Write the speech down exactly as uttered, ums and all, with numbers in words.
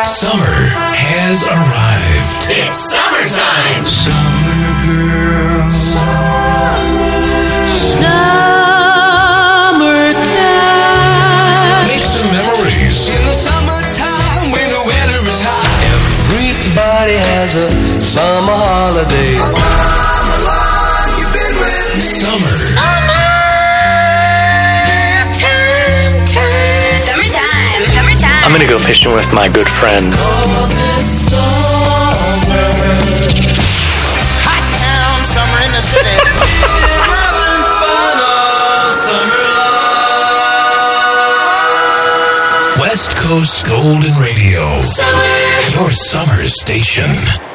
Summer has arrived. It's summertime. Summer girl. Summertime. Make some memories. In the summertime when the weather is hot, everybody has a summer holiday. Summer long you've been with me. Summer. Summertime, time. Summertime. Summertime. I'm gonna go fishing with my good friend. Hot town, summer in the city. West Coast Golden Radio. Summer. Your summer station.